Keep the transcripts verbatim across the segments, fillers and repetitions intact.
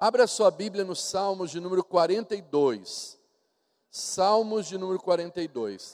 Abra sua Bíblia no Salmos de número quarenta e dois. Salmos de número quarenta e dois.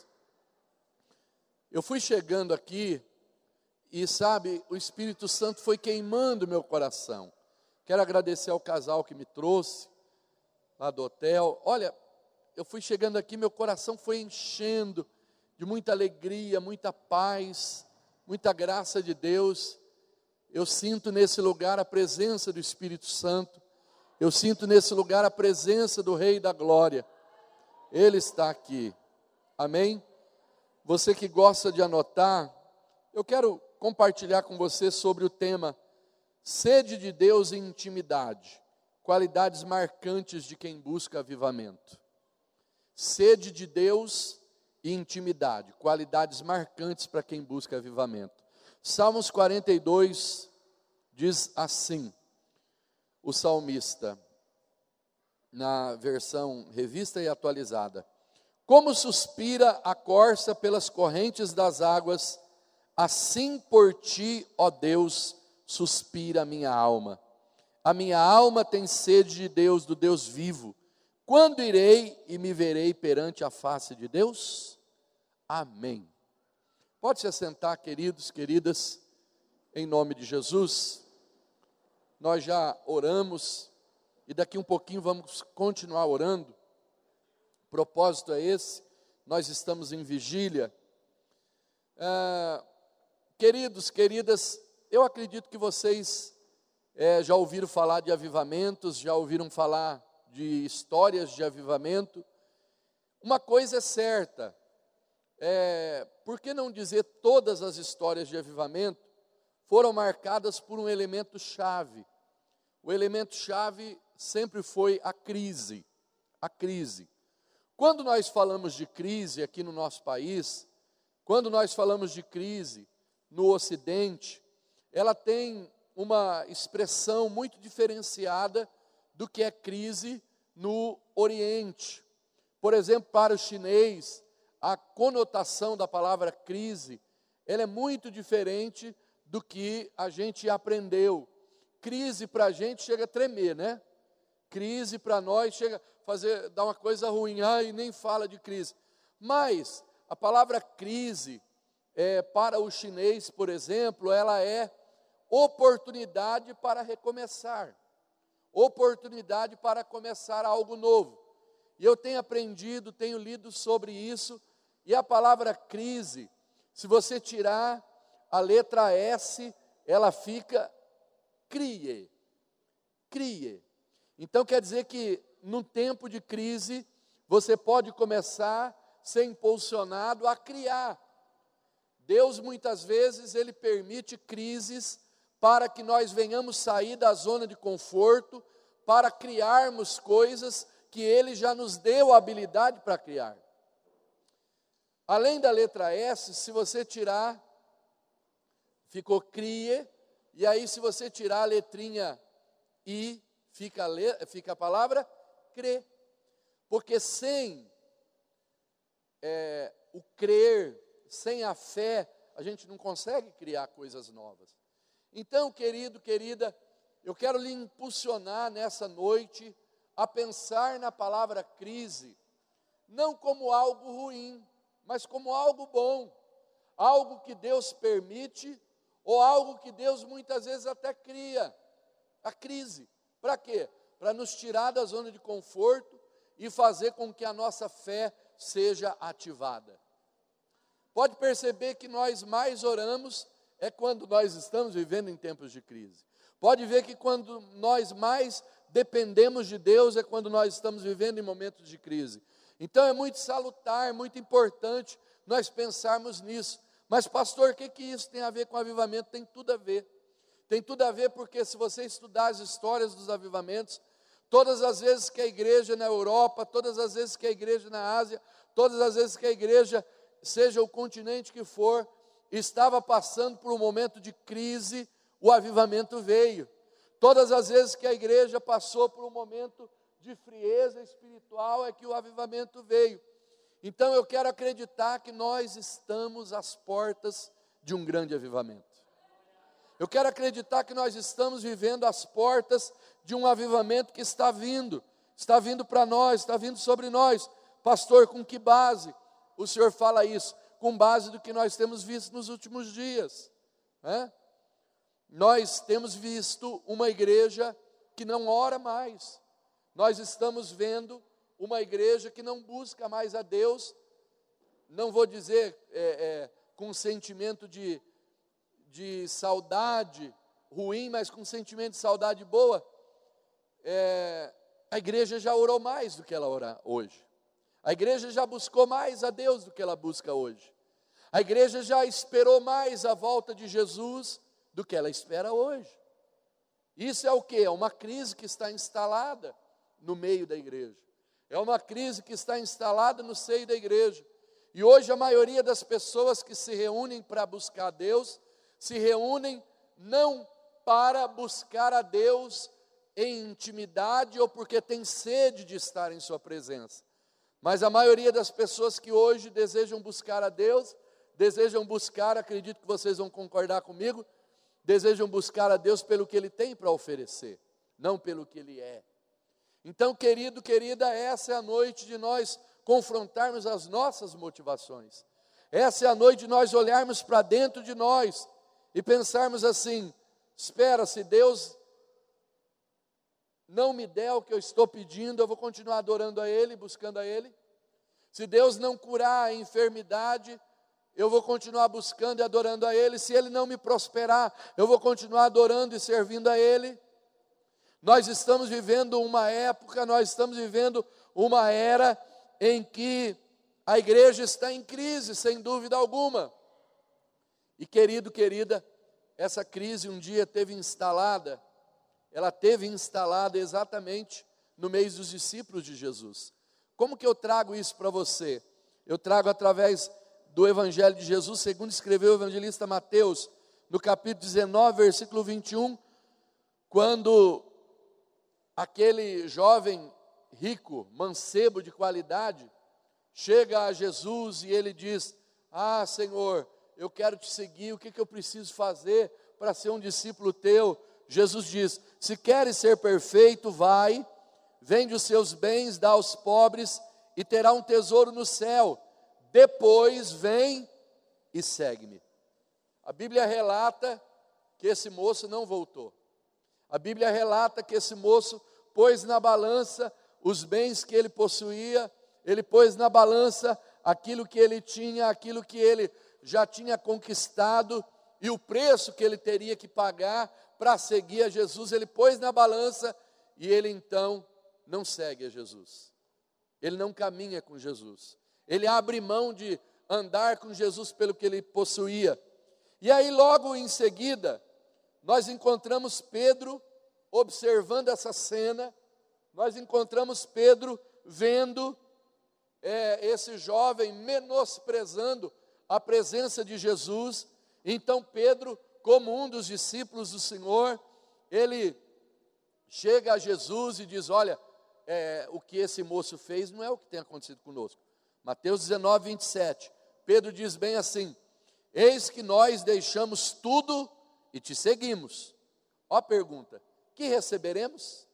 Eu fui chegando aqui e, sabe, o Espírito Santo foi queimando meu coração. Quero agradecer ao casal que me trouxe lá do hotel. Olha, eu fui chegando aqui, meu coração foi enchendo de muita alegria, muita paz, muita graça de Deus. Eu sinto nesse lugar a presença do Espírito Santo. Eu sinto nesse lugar a presença do Rei da Glória. Ele está aqui. Amém? Você que gosta de anotar, eu quero compartilhar com você sobre o tema Sede de Deus e Intimidade, qualidades marcantes de quem busca avivamento. Sede de Deus e intimidade, qualidades marcantes para quem busca avivamento. Salmos quarenta e dois diz assim, o salmista, na versão revista e atualizada: como suspira a corça pelas correntes das águas, assim por ti, ó Deus, suspira a minha alma. A minha alma tem sede de Deus, do Deus vivo. Quando irei e me verei perante a face de Deus? Amém. Pode se assentar, queridos, queridas, em nome de Jesus. Nós já oramos e daqui um pouquinho vamos continuar orando. O propósito é esse, nós estamos em vigília. Ah, queridos, queridas, eu acredito que vocês é, já ouviram falar de avivamentos, já ouviram falar de histórias de avivamento. Uma coisa é certa, é, por que não dizer todas as histórias de avivamento foram marcadas por um elemento chave. O elemento chave sempre foi a crise, a crise. Quando nós falamos de crise aqui no nosso país, quando nós falamos de crise no Ocidente, ela tem uma expressão muito diferenciada do que é crise no Oriente. Por exemplo, para o chinês, a conotação da palavra crise, ela é muito diferente do que a gente aprendeu. Crise para a gente chega a tremer, né? Crise para nós chega a fazer, dar uma coisa ruim, ai, nem fala de crise. Mas a palavra crise, é, para o chinês, por exemplo, ela é oportunidade para recomeçar, oportunidade para começar algo novo. E eu tenho aprendido, tenho lido sobre isso, e a palavra crise, se você tirar a letra S, ela fica crie, crie. Então quer dizer que num tempo de crise, você pode começar a ser impulsionado a criar. Deus muitas vezes, Ele permite crises para que nós venhamos sair da zona de conforto, para criarmos coisas que Ele já nos deu a habilidade para criar. Além da letra S, se você tirar, ficou crie, e aí se você tirar a letrinha I, fica a, le, fica a palavra crer. Porque sem é, o crer, sem a fé, a gente não consegue criar coisas novas. Então, querido, querida, eu quero lhe impulsionar nessa noite a pensar na palavra crise, não como algo ruim, mas como algo bom, algo que Deus permite, ou algo que Deus muitas vezes até cria, a crise. Para quê? Para nos tirar da zona de conforto e fazer com que a nossa fé seja ativada. Pode perceber que nós mais oramos é quando nós estamos vivendo em tempos de crise. Pode ver que quando nós mais dependemos de Deus é quando nós estamos vivendo em momentos de crise. Então é muito salutar, muito importante nós pensarmos nisso. Mas pastor, o que, que isso tem a ver com avivamento? Tem tudo a ver. Tem tudo a ver porque se você estudar as histórias dos avivamentos, todas as vezes que a igreja na Europa, todas as vezes que a igreja na Ásia, todas as vezes que a igreja, seja o continente que for, estava passando por um momento de crise, o avivamento veio. Todas as vezes que a igreja passou por um momento de frieza espiritual, é que o avivamento veio. Então eu quero acreditar que nós estamos às portas de um grande avivamento. Eu quero acreditar que nós estamos vivendo as portas de um avivamento que está vindo, está vindo para nós, está vindo sobre nós. Pastor, com que base? O senhor fala isso, com base do que nós temos visto nos últimos dias, né? Nós temos visto uma igreja que não ora mais, nós estamos vendo uma igreja que não busca mais a Deus, não vou dizer é, é, com sentimento de, de saudade ruim, mas com sentimento de saudade boa. É, a igreja já orou mais do que ela ora hoje, a igreja já buscou mais a Deus do que ela busca hoje, a igreja já esperou mais a volta de Jesus do que ela espera hoje. Isso é o quê? É uma crise que está instalada no meio da igreja, é uma crise que está instalada no seio da igreja, e hoje a maioria das pessoas que se reúnem para buscar a Deus, se reúnem não para buscar a Deus em intimidade ou porque tem sede de estar em sua presença, mas a maioria das pessoas que hoje desejam buscar a Deus, desejam buscar, acredito que vocês vão concordar comigo, desejam buscar a Deus pelo que Ele tem para oferecer, não pelo que Ele é. Então, querido, querida, essa é a noite de nós confrontarmos as nossas motivações, essa é a noite de nós olharmos para dentro de nós e pensarmos assim: espera, se Deus não me der o que eu estou pedindo, eu vou continuar adorando a Ele, buscando a Ele. Se Deus não curar a enfermidade, eu vou continuar buscando e adorando a Ele. Se Ele não me prosperar, eu vou continuar adorando e servindo a Ele. Nós estamos vivendo uma época, nós estamos vivendo uma era em que a igreja está em crise, sem dúvida alguma. E querido, querida, essa crise um dia teve instalada, ela teve instalada exatamente no meio dos discípulos de Jesus. Como que eu trago isso para você? Eu trago através do Evangelho de Jesus, segundo escreveu o evangelista Mateus, no capítulo dezenove, versículo vinte e um, quando aquele jovem rico, mancebo de qualidade, chega a Jesus e ele diz: ah, Senhor, eu quero te seguir, o que, que eu preciso fazer para ser um discípulo teu? Jesus diz: se queres ser perfeito, vai, vende os seus bens, dá aos pobres e terá um tesouro no céu, depois vem e segue-me. A Bíblia relata que esse moço não voltou, a Bíblia relata que esse moço pôs na balança os bens que ele possuía, ele pôs na balança aquilo que ele tinha, aquilo que ele já tinha conquistado, e o preço que ele teria que pagar para seguir a Jesus, ele pôs na balança, e ele então não segue a Jesus, ele não caminha com Jesus, ele abre mão de andar com Jesus pelo que ele possuía. E aí logo em seguida, nós encontramos Pedro observando essa cena, nós encontramos Pedro vendo é, esse jovem menosprezando a presença de Jesus. Então Pedro, como um dos discípulos do Senhor, ele chega a Jesus e diz: olha, é, o que esse moço fez não é o que tem acontecido conosco. Mateus dezenove, vinte e sete, Pedro diz bem assim: eis que nós deixamos tudo e te seguimos. Ó a pergunta: que receberemos?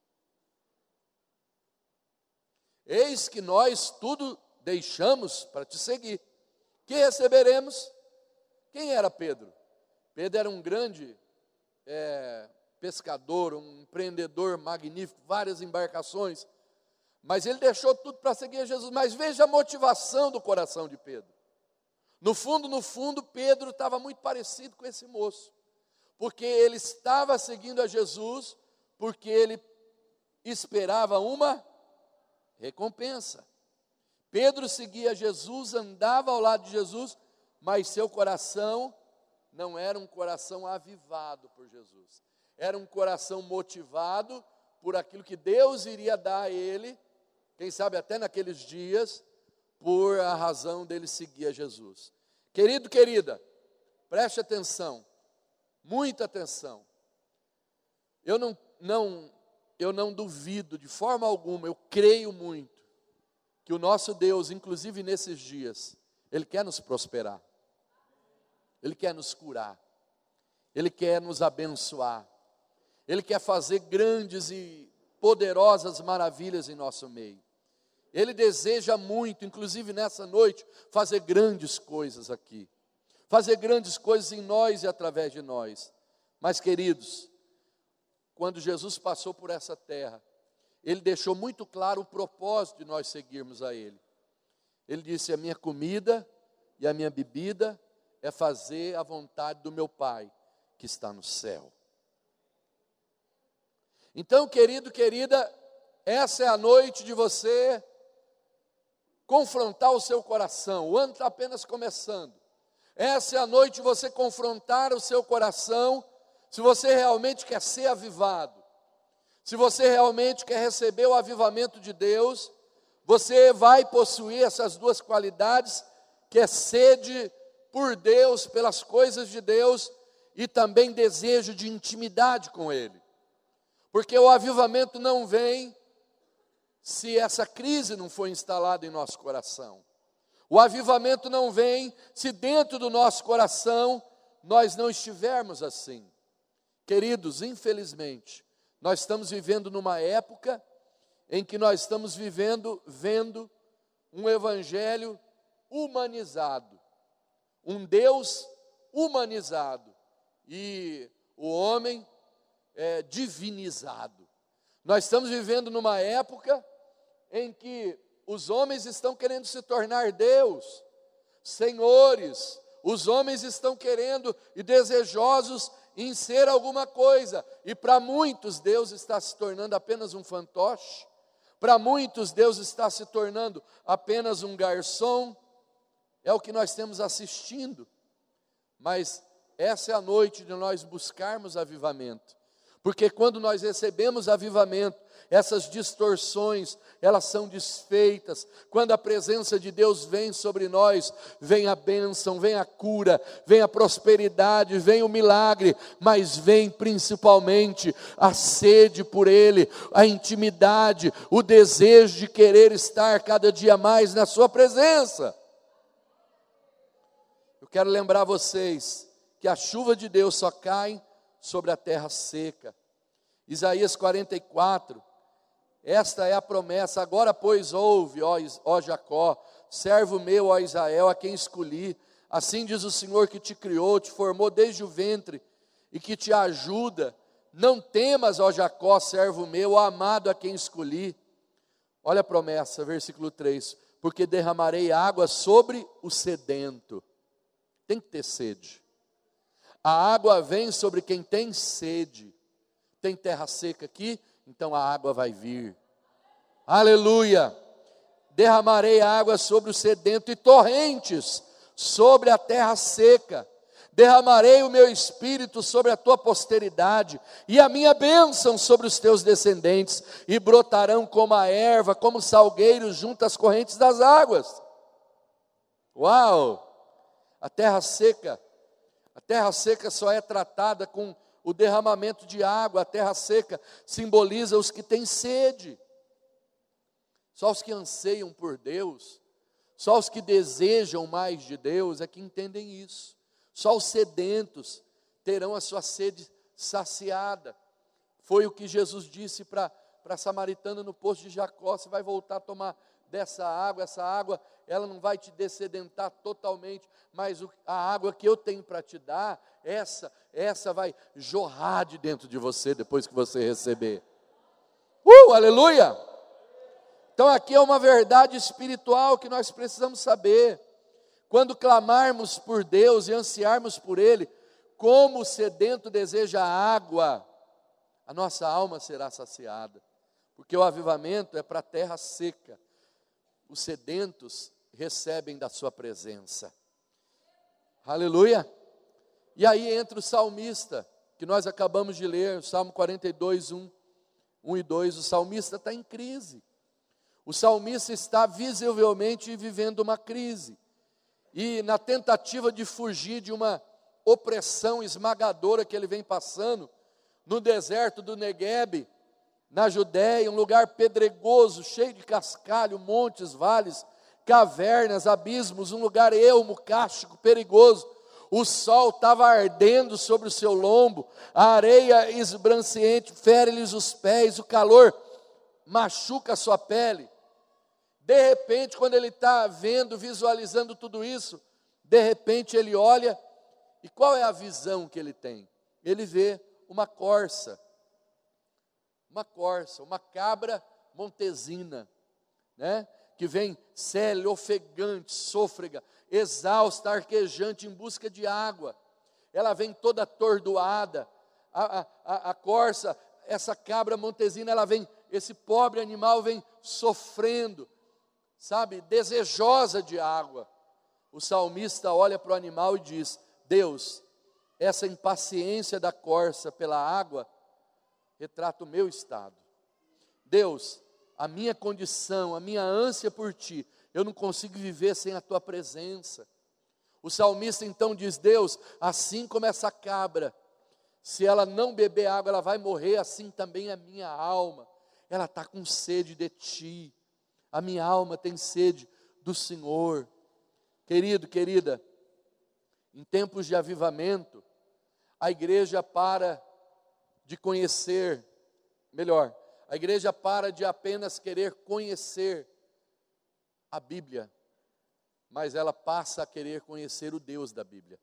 Eis que nós tudo deixamos para te seguir. Que receberemos? Quem era Pedro? Pedro era um grande é, pescador, um empreendedor magnífico, várias embarcações, mas ele deixou tudo para seguir a Jesus. Mas veja a motivação do coração de Pedro. No fundo, no fundo, Pedro estava muito parecido com esse moço, porque ele estava seguindo a Jesus, porque ele esperava uma recompensa. Pedro seguia Jesus, andava ao lado de Jesus, mas seu coração não era um coração avivado por Jesus, era um coração motivado por aquilo que Deus iria dar a ele, quem sabe até naqueles dias, por a razão dele seguir a Jesus. Querido, querida, preste atenção, muita atenção. Eu não, não, eu não duvido de forma alguma, eu creio muito, que o nosso Deus, inclusive nesses dias, Ele quer nos prosperar, Ele quer nos curar, Ele quer nos abençoar. Ele quer fazer grandes e poderosas maravilhas em nosso meio. Ele deseja muito, inclusive nessa noite, fazer grandes coisas aqui. Fazer grandes coisas em nós e através de nós. Mas, queridos, quando Jesus passou por essa terra, Ele deixou muito claro o propósito de nós seguirmos a Ele. Ele disse: a minha comida e a minha bebida é fazer a vontade do meu Pai, que está no céu. Então, querido, querida, essa é a noite de você confrontar o seu coração. O ano está apenas começando. Essa é a noite de você confrontar o seu coração, se você realmente quer ser avivado. Se você realmente quer receber o avivamento de Deus, você vai possuir essas duas qualidades, que é sede por Deus, pelas coisas de Deus, e também desejo de intimidade com Ele. Porque o avivamento não vem se essa crise não for instalada em nosso coração. O avivamento não vem se dentro do nosso coração nós não estivermos assim. Queridos, infelizmente, nós estamos vivendo numa época em que nós estamos vivendo, vendo um evangelho humanizado, um Deus humanizado e o homem é, divinizado. Nós estamos vivendo numa época em que os homens estão querendo se tornar Deus, senhores, os homens estão querendo e desejosos em ser alguma coisa, e para muitos Deus está se tornando apenas um fantoche, para muitos Deus está se tornando apenas um garçom. É o que nós temos assistindo, mas essa é a noite de nós buscarmos avivamento, porque quando nós recebemos avivamento, essas distorções, elas são desfeitas. Quando a presença de Deus vem sobre nós, vem a bênção, vem a cura, vem a prosperidade, vem o milagre, mas vem principalmente a sede por Ele, a intimidade, o desejo de querer estar cada dia mais na sua presença. Eu quero lembrar vocês que a chuva de Deus só cai sobre a terra seca. Isaías quarenta e quatro, esta é a promessa: agora pois ouve, ó, ó Jacó, servo meu, ó Israel, a quem escolhi, assim diz o Senhor que te criou, te formou desde o ventre e que te ajuda, não temas, ó Jacó, servo meu, ó amado a quem escolhi. Olha a promessa, versículo três, porque derramarei água sobre o sedento. Tem que ter sede. A água vem sobre quem tem sede. Tem terra seca aqui, então a água vai vir. Aleluia! Derramarei água sobre o sedento e torrentes sobre a terra seca. Derramarei o meu espírito sobre a tua posteridade e a minha bênção sobre os teus descendentes, e brotarão como a erva, como salgueiros junto às correntes das águas. Uau! A terra seca, a terra seca só é tratada com o derramamento de água. A terra seca simboliza os que têm sede. Só os que anseiam por Deus, só os que desejam mais de Deus é que entendem isso. Só os sedentos terão a sua sede saciada. Foi o que Jesus disse para a samaritana no poço de Jacó: você vai voltar a tomar dessa água, essa água, ela não vai te dessedentar totalmente, mas o, a água que eu tenho para te dar, essa, essa vai jorrar de dentro de você depois que você receber. Uh, aleluia! Então aqui é uma verdade espiritual que nós precisamos saber. Quando clamarmos por Deus e ansiarmos por Ele, como o sedento deseja água, a nossa alma será saciada, porque o avivamento é para a terra seca. Os sedentos recebem da sua presença. Aleluia! E aí entra o salmista, que nós acabamos de ler, o Salmo quarenta e dois, um, um e dois. O salmista está em crise. O salmista está visivelmente vivendo uma crise. E na tentativa de fugir de uma opressão esmagadora que ele vem passando, no deserto do Neguebe, na Judéia, um lugar pedregoso, cheio de cascalho, montes, vales, cavernas, abismos, um lugar ermo, cástico, perigoso. o sol estava ardendo sobre o seu lombo, a areia esbranceciente fere-lhes os pés, o calor machuca a sua pele. De repente, quando ele está vendo, visualizando tudo isso, de repente ele olha, e qual é a visão que ele tem? Ele vê uma corça, uma corça, uma cabra montesina, né? Que vem séria, ofegante, sôfrega, exausta, arquejante, em busca de água. Ela vem toda atordoada, a, a, a corça, essa cabra montesina, ela vem, esse pobre animal vem sofrendo, sabe, desejosa de água. O salmista olha para o animal e diz: Deus, essa impaciência da corça pela água retrata o meu estado. Deus, a minha condição, a minha ânsia por Ti, eu não consigo viver sem a Tua presença. O salmista então diz: Deus, assim como essa cabra, se ela não beber água, ela vai morrer, assim também a minha alma, ela está com sede de Ti, a minha alma tem sede do Senhor. Querido, querida, em tempos de avivamento, a igreja para de conhecer, melhor, a igreja para de apenas querer conhecer a Bíblia, mas ela passa a querer conhecer o Deus da Bíblia.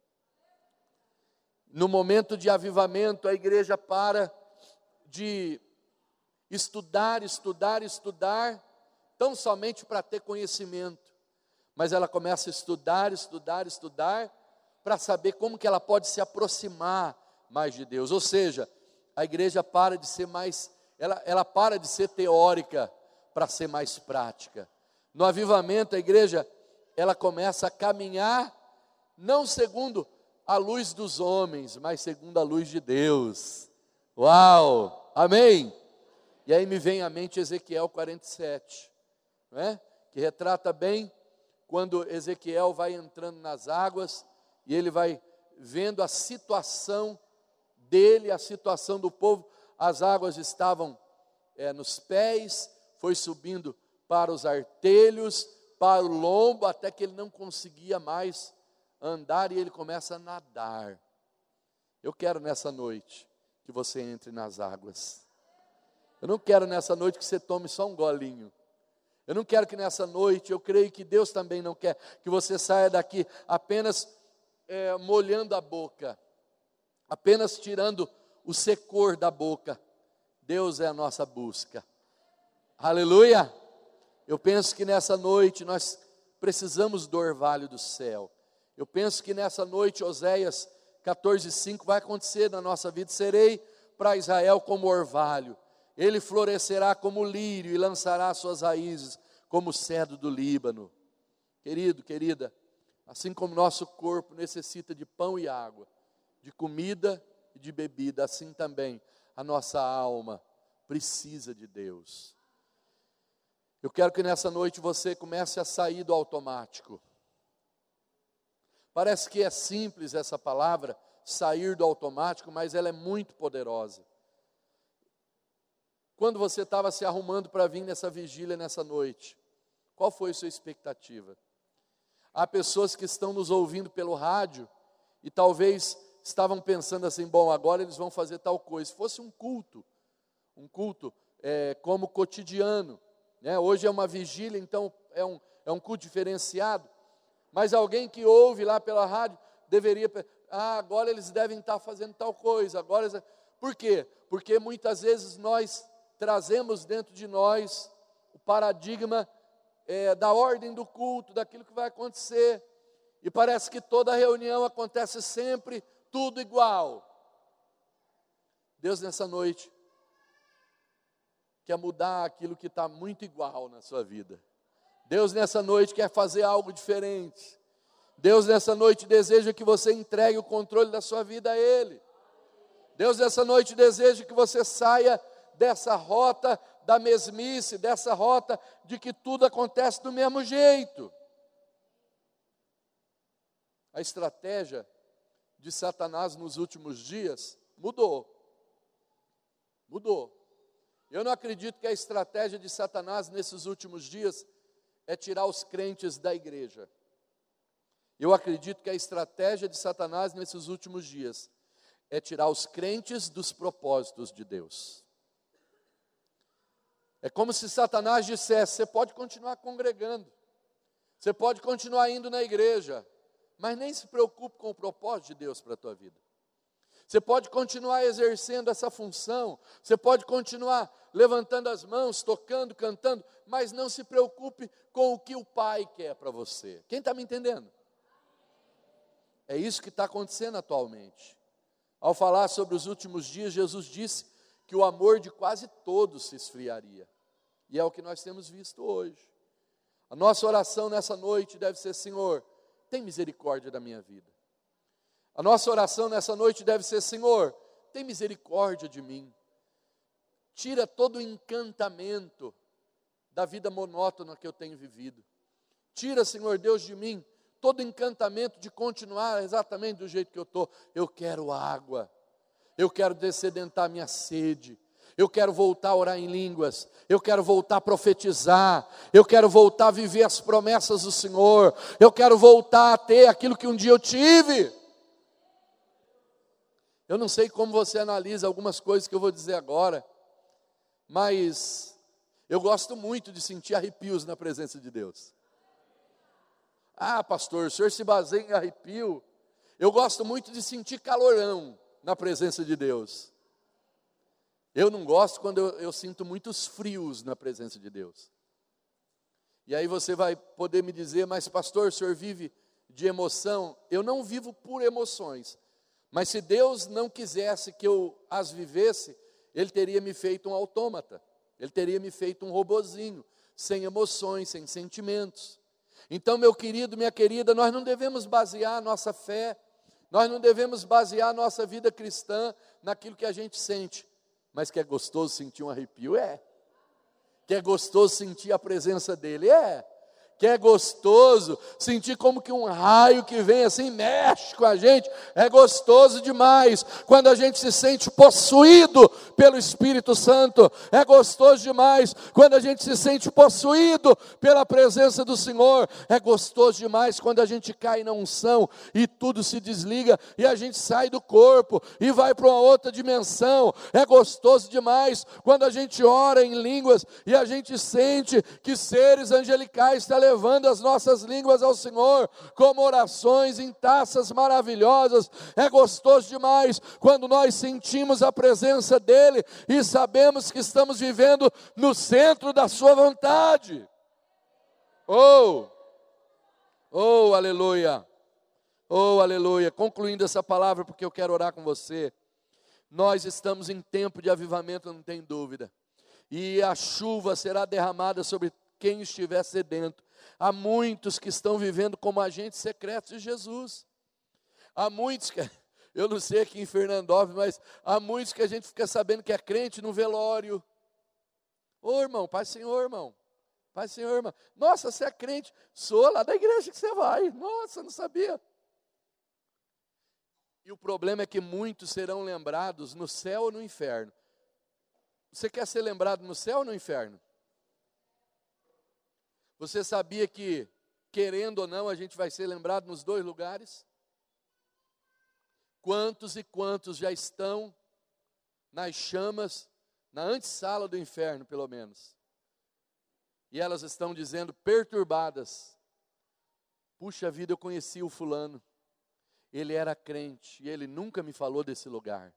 No momento de avivamento, a igreja para de estudar, estudar, estudar, tão somente para ter conhecimento, mas ela começa a estudar, estudar, estudar, para saber como que ela pode se aproximar mais de Deus. Ou seja, a igreja para de ser mais, ela, ela para de ser teórica para ser mais prática. No avivamento, a igreja, ela começa a caminhar, não segundo a luz dos homens, mas segundo a luz de Deus. Uau! Amém? E aí me vem à mente Ezequiel quarenta e sete, não é? Que retrata bem quando Ezequiel vai entrando nas águas, e ele vai vendo a situação dele, a situação do povo. As águas estavam é, nos pés, foi subindo para os artelhos, para o lombo, até que ele não conseguia mais andar, e ele começa a nadar. Eu quero nessa noite que você entre nas águas. Eu não quero nessa noite que você tome só um golinho. Eu não quero que nessa noite, eu creio que Deus também não quer que você saia daqui apenas é, molhando a boca, apenas tirando o secor da boca. Deus é a nossa busca. Aleluia! Eu penso que nessa noite nós precisamos do orvalho do céu. Eu penso que nessa noite, Oséias catorze, cinco, vai acontecer na nossa vida. Serei para Israel como orvalho, ele florescerá como lírio e lançará suas raízes como o cedro do Líbano. Querido, querida, assim como nosso corpo necessita de pão e água, de comida e de bebida, assim também a nossa alma precisa de Deus. Eu quero que nessa noite você comece a sair do automático. Parece que é simples essa palavra, sair do automático, mas ela é muito poderosa. Quando você estava se arrumando para vir nessa vigília, nessa noite, qual foi a sua expectativa? Há pessoas que estão nos ouvindo pelo rádio e talvez estavam pensando assim: bom, agora eles vão fazer tal coisa. Se fosse um culto, um culto é, como cotidiano, né? Hoje é uma vigília, então é um, é um culto diferenciado. Mas alguém que ouve lá pela rádio deveria, ah, agora eles devem estar fazendo tal coisa. Agora eles... Por quê? Porque muitas vezes nós trazemos dentro de nós o paradigma é, da ordem do culto, daquilo que vai acontecer. E parece que toda reunião acontece sempre tudo igual. Deus nessa noite quer mudar aquilo que está muito igual na sua vida. Deus nessa noite quer fazer algo diferente. Deus nessa noite deseja que você entregue o controle da sua vida a Ele. Deus nessa noite deseja que você saia dessa rota da mesmice, dessa rota de que tudo acontece do mesmo jeito. A estratégia de Satanás nos últimos dias mudou. Mudou. Eu não acredito que a estratégia de Satanás nesses últimos dias é tirar os crentes da igreja. Eu acredito que a estratégia de Satanás nesses últimos dias é tirar os crentes dos propósitos de Deus. É como se Satanás dissesse: você pode continuar congregando, você pode continuar indo na igreja, mas nem se preocupe com o propósito de Deus para a tua vida. Você pode continuar exercendo essa função, você pode continuar levantando as mãos, tocando, cantando, mas não se preocupe com o que o Pai quer para você. Quem está me entendendo? É isso que está acontecendo atualmente. Ao falar sobre os últimos dias, Jesus disse que o amor de quase todos se esfriaria. E é o que nós temos visto hoje. A nossa oração nessa noite deve ser: Senhor, tem misericórdia da minha vida. A nossa oração nessa noite deve ser: Senhor, tem misericórdia de mim. Tira todo o encantamento da vida monótona que eu tenho vivido. Tira, Senhor Deus, de mim todo o encantamento de continuar exatamente do jeito que eu estou. Eu quero água, eu quero descedentar minha sede, eu quero voltar a orar em línguas, eu quero voltar a profetizar, eu quero voltar a viver as promessas do Senhor, eu quero voltar a ter aquilo que um dia eu tive. Eu não sei como você analisa algumas coisas que eu vou dizer agora, mas eu gosto muito de sentir arrepios na presença de Deus. Ah, pastor, o senhor se baseia em arrepio? Eu gosto muito de sentir calorão na presença de Deus. Eu não gosto quando eu, eu sinto muitos frios na presença de Deus. E aí você vai poder me dizer: mas pastor, o senhor vive de emoção? Eu não vivo por emoções, mas se Deus não quisesse que eu as vivesse, Ele teria me feito um autômata, Ele teria me feito um robozinho, sem emoções, sem sentimentos. Então, meu querido, minha querida, nós não devemos basear a nossa fé, nós não devemos basear a nossa vida cristã naquilo que a gente sente. Mas que é gostoso sentir um arrepio? É. Que é gostoso sentir a presença dEle? É. Que é gostoso sentir como que um raio que vem assim, mexe com a gente? É gostoso demais. Quando a gente se sente possuído pelo Espírito Santo, é gostoso demais. Quando a gente se sente possuído pela presença do Senhor, é gostoso demais. Quando a gente cai na unção e tudo se desliga e a gente sai do corpo e vai para uma outra dimensão, é gostoso demais. Quando a gente ora em línguas e a gente sente que seres angelicais estão levando as nossas línguas ao Senhor, como orações em taças maravilhosas. É gostoso demais quando nós sentimos a presença dEle e sabemos que estamos vivendo no centro da sua vontade. Oh, oh, aleluia, oh, aleluia. Concluindo essa palavra, porque eu quero orar com você. Nós estamos em tempo de avivamento, não tem dúvida, e a chuva será derramada sobre quem estiver sedento. Há muitos que estão vivendo como agentes secretos de Jesus. Há muitos que, eu não sei aqui em Fernandópolis, mas há muitos que a gente fica sabendo que é crente no velório. Ô irmão, Pai Senhor, irmão. Pai Senhor, irmão. Nossa, você é crente? Sou, lá da igreja que você vai. Nossa, não sabia. E o problema é que muitos serão lembrados no céu ou no inferno. Você quer ser lembrado no céu ou no inferno? Você sabia que, querendo ou não, a gente vai ser lembrado nos dois lugares? Quantos e quantos já estão nas chamas, na antessala do inferno, pelo menos? E elas estão dizendo, perturbadas: puxa vida, eu conheci o fulano, ele era crente e ele nunca me falou desse lugar.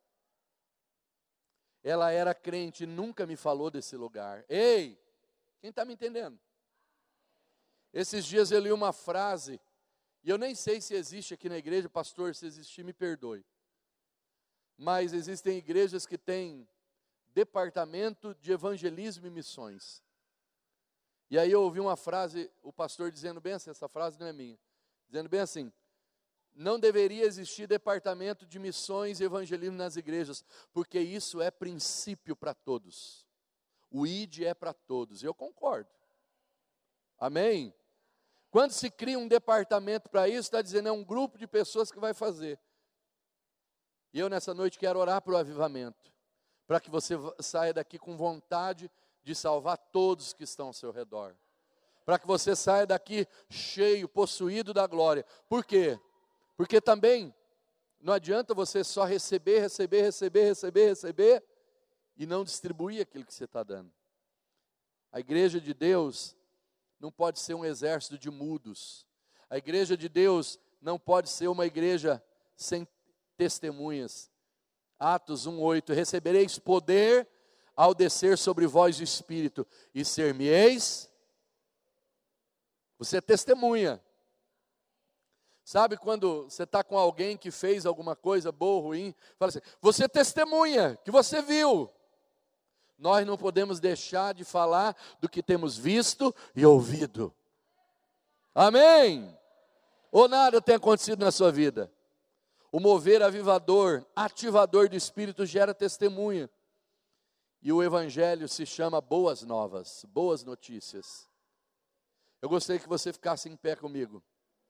Ela era crente e nunca me falou desse lugar. Ei, quem está me entendendo? Esses dias eu li uma frase, e eu nem sei se existe aqui na igreja, pastor, se existir me perdoe. Mas existem igrejas que têm departamento de evangelismo e missões. E aí eu ouvi uma frase, o pastor dizendo bem assim, essa frase não é minha, dizendo bem assim: não deveria existir departamento de missões e evangelismo nas igrejas, porque isso é princípio para todos. O I D é para todos, e eu concordo. Amém? Quando se cria um departamento para isso, está dizendo, é um grupo de pessoas que vai fazer. E eu nessa noite quero orar para o avivamento, para que você saia daqui com vontade de salvar todos que estão ao seu redor, para que você saia daqui cheio, possuído da glória. Por quê? Porque também não adianta você só receber, receber, receber, receber, receber e não distribuir aquilo que você está dando. A igreja de Deus não pode ser um exército de mudos. A igreja de Deus não pode ser uma igreja sem testemunhas. Atos um, oito, recebereis poder ao descer sobre vós o Espírito, e ser-me-eis, você é testemunha. Sabe quando você está com alguém que fez alguma coisa boa ou ruim, fala assim, você é testemunha, que você viu. Nós não podemos deixar de falar do que temos visto e ouvido. Amém? Ou nada tem acontecido na sua vida? O mover avivador, ativador do Espírito gera testemunha. E o Evangelho se chama boas novas, boas notícias. Eu gostaria que você ficasse em pé comigo.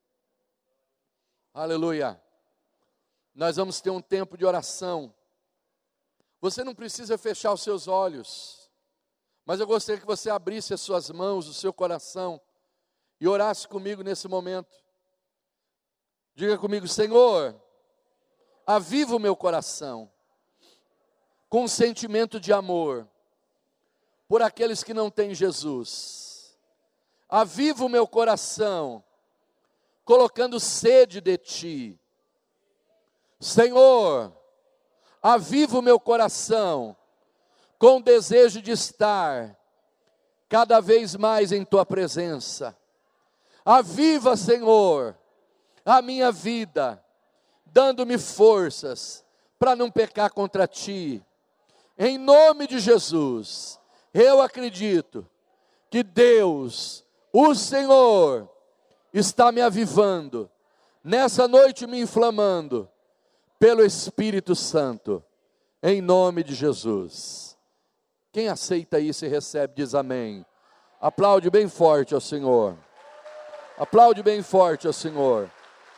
Aleluia. Nós vamos ter um tempo de oração. Você não precisa fechar os seus olhos, mas eu gostaria que você abrisse as suas mãos, o seu coração, e orasse comigo nesse momento. Diga comigo, Senhor, aviva o meu coração, com um sentimento de amor, por aqueles que não têm Jesus. Aviva o meu coração, colocando sede de Ti. Senhor, aviva o meu coração, com o desejo de estar cada vez mais em Tua presença. Aviva, Senhor, a minha vida, dando-me forças para não pecar contra Ti. Em nome de Jesus, eu acredito que Deus, o Senhor, está me avivando, nessa noite me inflamando, pelo Espírito Santo, em nome de Jesus. Quem aceita isso e recebe, diz amém. Aplaude bem forte ao Senhor. Aplaude bem forte ao Senhor.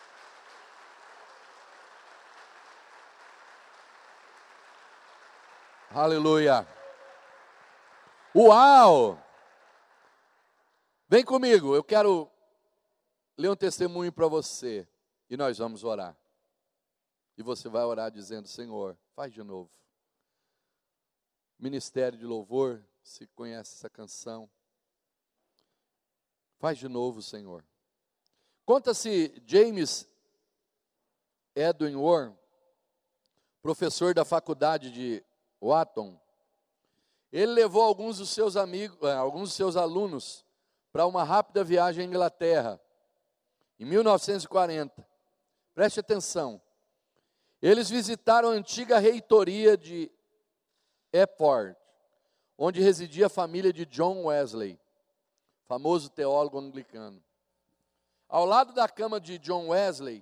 Aleluia. Uau! Vem comigo, eu quero ler um testemunho para você e nós vamos orar. E você vai orar dizendo, Senhor, faz de novo. Ministério de Louvor, se conhece essa canção. Faz de novo, Senhor. Conta-se James Edwin Warren, professor da faculdade de Wharton. Ele levou alguns dos seus amigos, alguns dos seus alunos para uma rápida viagem à Inglaterra, em mil novecentos e quarenta. Preste atenção. Eles visitaram a antiga reitoria de Epworth, onde residia a família de John Wesley, famoso teólogo anglicano. Ao lado da cama de John Wesley,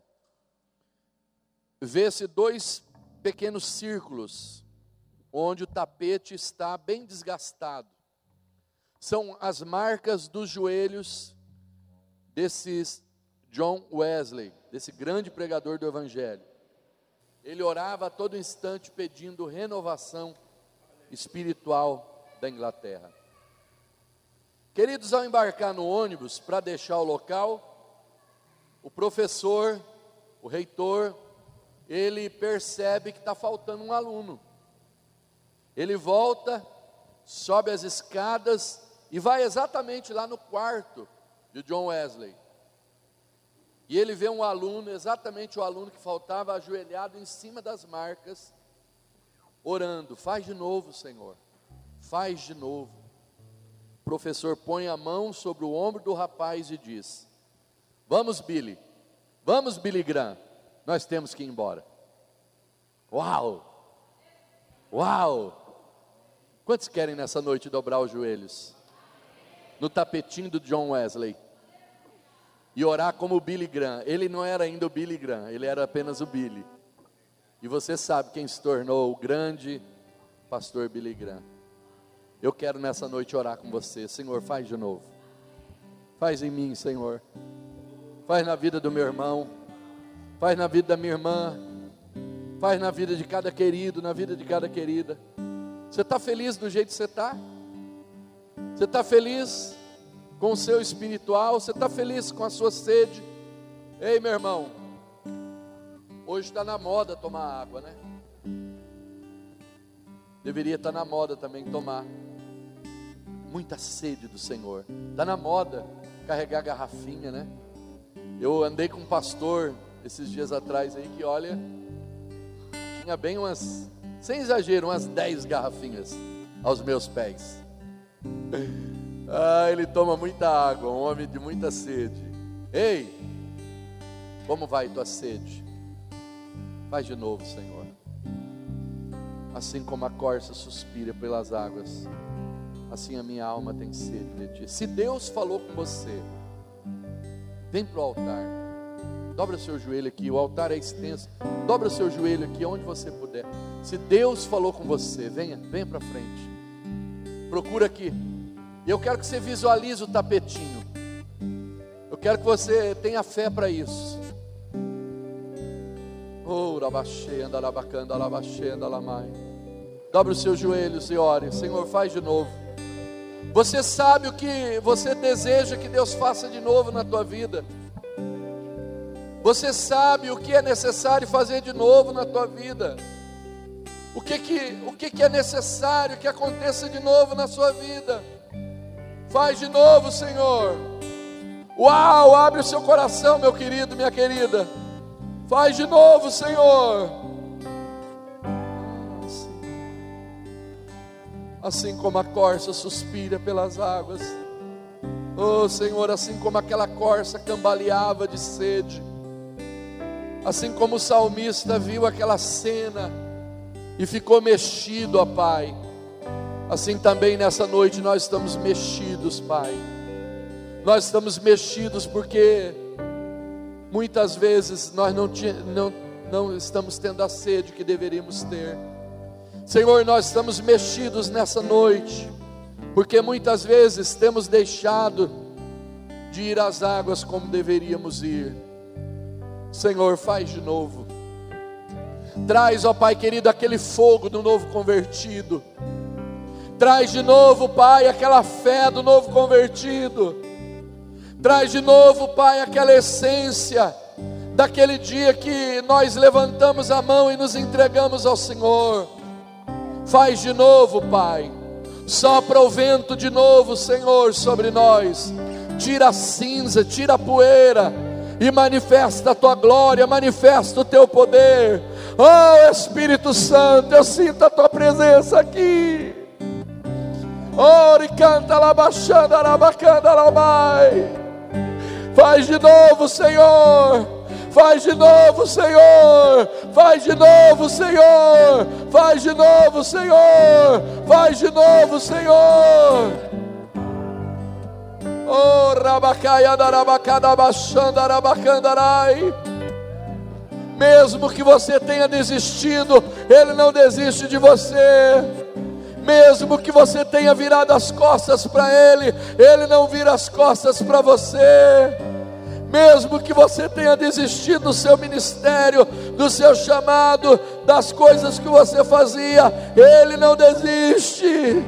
vê-se dois pequenos círculos, onde o tapete está bem desgastado. São as marcas dos joelhos desses John Wesley, desse grande pregador do Evangelho. Ele orava a todo instante pedindo renovação espiritual da Inglaterra. Queridos, ao embarcar no ônibus para deixar o local, o professor, o reitor, ele percebe que está faltando um aluno. Ele volta, sobe as escadas e vai exatamente lá no quarto de John Wesley. E ele vê um aluno, exatamente o aluno que faltava, ajoelhado em cima das marcas, orando. Faz de novo, Senhor, faz de novo. O professor põe a mão sobre o ombro do rapaz e diz, vamos Billy, vamos Billy Graham, nós temos que ir embora. Uau, uau. Quantos querem nessa noite dobrar os joelhos no tapetinho do John Wesley e orar como o Billy Graham? Ele não era ainda o Billy Graham, ele era apenas o Billy. E você sabe quem se tornou o grande pastor Billy Graham. Eu quero nessa noite orar com você. Senhor, faz de novo. Faz em mim, Senhor. Faz na vida do meu irmão. Faz na vida da minha irmã. Faz na vida de cada querido, na vida de cada querida. Você está feliz do jeito que você está? Você está feliz? com o seu espiritual? Você está feliz com a sua sede? Ei, meu irmão, hoje está na moda tomar água, né? Deveria estar na moda também tomar. Muita sede do Senhor. Está na moda carregar garrafinha, né? Eu andei com um pastor esses dias atrás aí que, olha, tinha bem umas, sem exagero, umas dez garrafinhas aos meus pés. Ah, ele toma muita água, um homem de muita sede. Ei, como vai tua sede? Faz de novo, Senhor. Assim como a corça suspira pelas águas, assim a minha alma tem sede de ti. Se Deus falou com você, vem para o altar. Dobra o seu joelho aqui, o altar é extenso. Dobra o seu joelho aqui, onde você puder. Se Deus falou com você, venha, venha para frente. Procura aqui. E eu quero que você visualize o tapetinho. Eu quero que você tenha fé para isso. Oh, rabaxenda, rabacanda, rabaxenda, lamai. Dobre os seus joelhos e ore. Senhor, faz de novo. Você sabe o que você deseja que Deus faça de novo na tua vida. Você sabe o que é necessário fazer de novo na tua vida. O que que, o que que é necessário que aconteça de novo na sua vida. Faz de novo, Senhor. Uau, abre o seu coração, meu querido, minha querida. Faz de novo, Senhor. Assim como a corça suspira pelas águas. Oh, Senhor, assim como aquela corça cambaleava de sede. Assim como o salmista viu aquela cena e ficou mexido, ó Pai. Assim também nessa noite nós estamos mexidos, Pai. Nós estamos mexidos porque muitas vezes nós não, não, não estamos tendo a sede que deveríamos ter. Senhor, nós estamos mexidos nessa noite, porque muitas vezes temos deixado de ir às águas como deveríamos ir. Senhor, faz de novo. Traz, ó Pai querido, aquele fogo do novo convertido. Traz de novo, Pai, aquela fé do novo convertido. Traz de novo, Pai, aquela essência daquele dia que nós levantamos a mão e nos entregamos ao Senhor. Faz de novo, Pai. Sopra o vento de novo, Senhor, sobre nós. Tira a cinza, tira a poeira e manifesta a Tua glória, manifesta o Teu poder. Oh, Espírito Santo, eu sinto a Tua presença aqui. Ore, canta, labaxanda, labacanda, labai. Faz de novo, Senhor. Faz de novo, Senhor. Faz de novo, Senhor. Faz de novo, Senhor. Faz de novo, Senhor. Oh, rabacaia, darabacada, baixanda, rabacandarai. Mesmo que você tenha desistido, Ele não desiste de você. Mesmo que você tenha virado as costas para Ele, Ele não vira as costas para você. Mesmo que você tenha desistido do seu ministério, do seu chamado, das coisas que você fazia, Ele não desiste.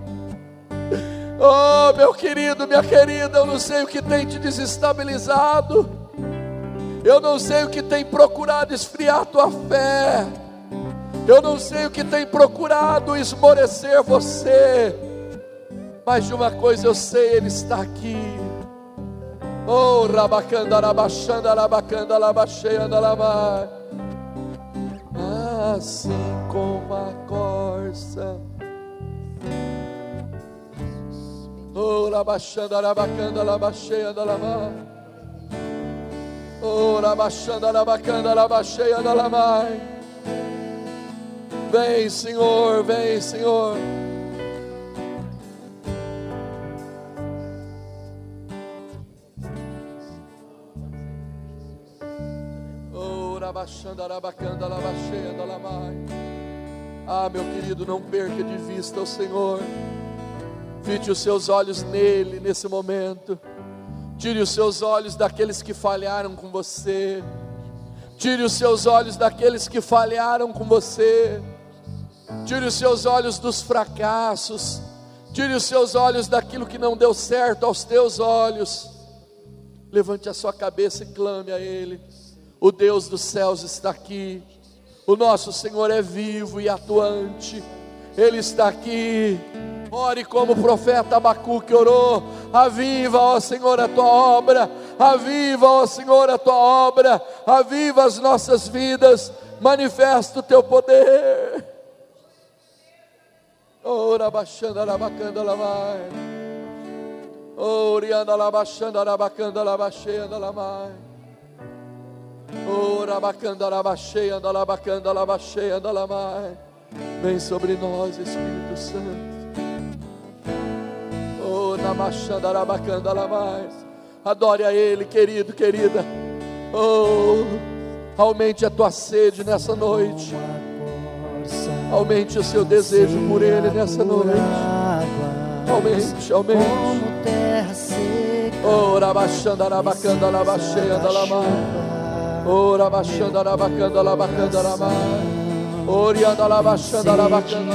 Oh, meu querido, minha querida, eu não sei o que tem te desestabilizado. Eu não sei o que tem procurado esfriar tua fé. Eu não sei o que tem procurado esmorecer você. Mas de uma coisa eu sei, Ele está aqui. Oh, rabacanda, rabachanda, rabacanda, rabacheanda, rabai. Assim como a corça. Oh, rabachanda, rabacanda, rabacheanda, rabai. Oh, rabachanda, rabacanda, rabacheanda, rabai. Vem, Senhor, vem, Senhor. Ah, meu querido, não perca de vista o Senhor. Fite os seus olhos nele nesse momento. Tire os seus olhos daqueles que falharam com você. Tire os seus olhos daqueles que falharam com você. Tire os seus olhos dos fracassos. Tire os seus olhos daquilo que não deu certo aos teus olhos. Levante a sua cabeça e clame a Ele. O Deus dos céus está aqui. O nosso Senhor é vivo e atuante. Ele está aqui. Ore como o profeta Abacuque orou. Aviva, ó Senhor, a tua obra. Aviva, ó Senhor, a tua obra. Aviva as nossas vidas. Manifesta o teu poder. Ora baixando a labacanda lavai. Orianda labaixando a labacanda labaixando lavai. Ora bacanda labaixei, anda labacanda labaixei, anda lavai. Vem sobre nós, Espírito Santo. Oh, namachanda arabacanda lavai. Adore a Ele, querido, querida. Oh, aumente a tua sede nessa noite. Aumente o seu desejo por Ele nessa noite. Aumente, aumente. Oh, rabachanda arabacanda labaixei, anda lavai. Oh, rabachanda arabacanda alabacanda lavai. Orianda labachanda alabacanda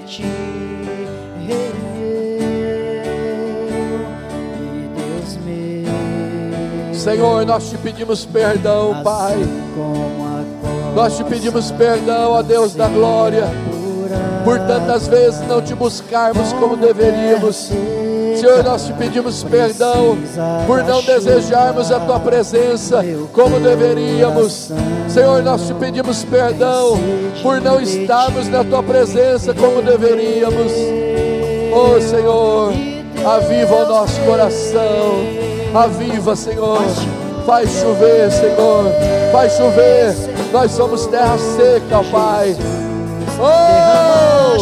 Senhor, nós te pedimos perdão, Pai. Nós te pedimos perdão, ó Deus da glória, por tantas vezes não te buscarmos como deveríamos. Senhor, nós te pedimos perdão por não desejarmos a tua presença como deveríamos. Senhor, nós te pedimos perdão por não estarmos na tua presença como deveríamos. Oh Senhor, aviva o nosso coração. Aviva, Senhor. Faz chover, Senhor. Faz chover. Nós somos terra seca, Pai. Oh!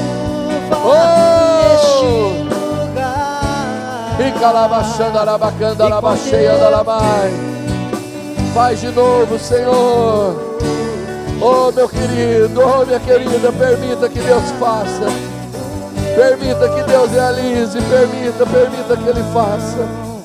Oh! E calabachando, arabacanda, arabacheia, arabai. Faz de novo, Senhor. Oh, meu querido, oh, minha querida, permita que Deus faça. Permita que Deus realize. Permita, permita que Ele faça.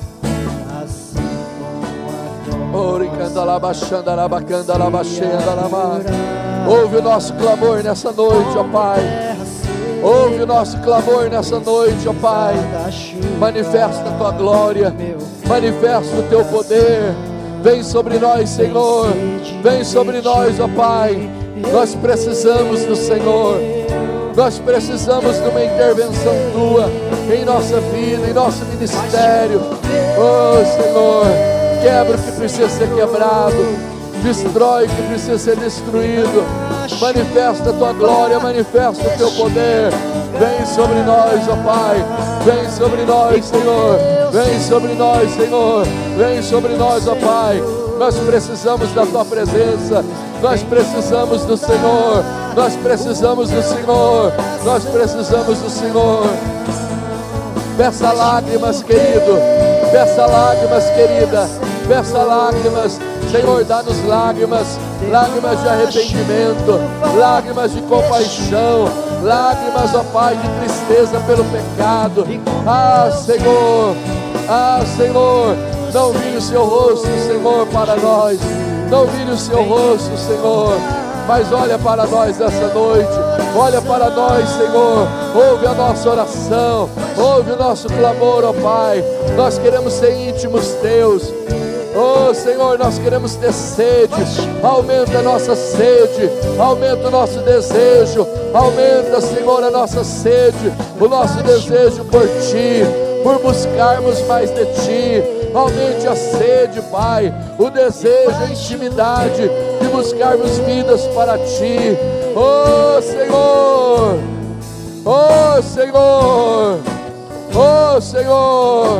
Ouve o nosso clamor nessa noite, ó Pai. Ouve o nosso clamor nessa noite, ó Pai. Manifesta a tua glória. Manifesta o teu poder. Vem sobre nós, Senhor. Vem sobre nós, ó Pai. Nós precisamos do Senhor. Nós precisamos de uma intervenção tua em nossa vida, em nosso ministério. Oh Senhor, quebra o que precisa ser quebrado, destrói o que precisa ser destruído. Manifesta a tua glória, manifesta o teu poder. Vem sobre nós, ó Pai. Vem sobre nós, Senhor. Vem sobre nós, Senhor. Vem sobre nós, ó Pai. Nós precisamos da tua presença. Nós precisamos do Senhor. Nós precisamos do Senhor. Nós precisamos do Senhor. Peça lágrimas, querido. Peça lágrimas, querida. Peça lágrimas. Senhor, dá-nos lágrimas. Lágrimas de arrependimento. Lágrimas de compaixão. Lágrimas, ó Pai, de tristeza pelo pecado. Ah, Senhor. Ah, Senhor. Não vire o seu rosto, Senhor, para nós. Não vire o seu rosto, Senhor, mas olha para nós essa noite. Olha para nós, Senhor. Ouve a nossa oração. Ouve o nosso clamor, ó Pai. Nós queremos ser íntimos teus. Oh Senhor, nós queremos ter sede. Aumenta a nossa sede. Aumenta o nosso desejo. Aumenta, Senhor, a nossa sede. O nosso desejo por Ti, por buscarmos mais de Ti. Aumente a sede, Pai, o desejo, a intimidade de buscarmos vidas para Ti. Oh Senhor, oh Senhor, oh Senhor.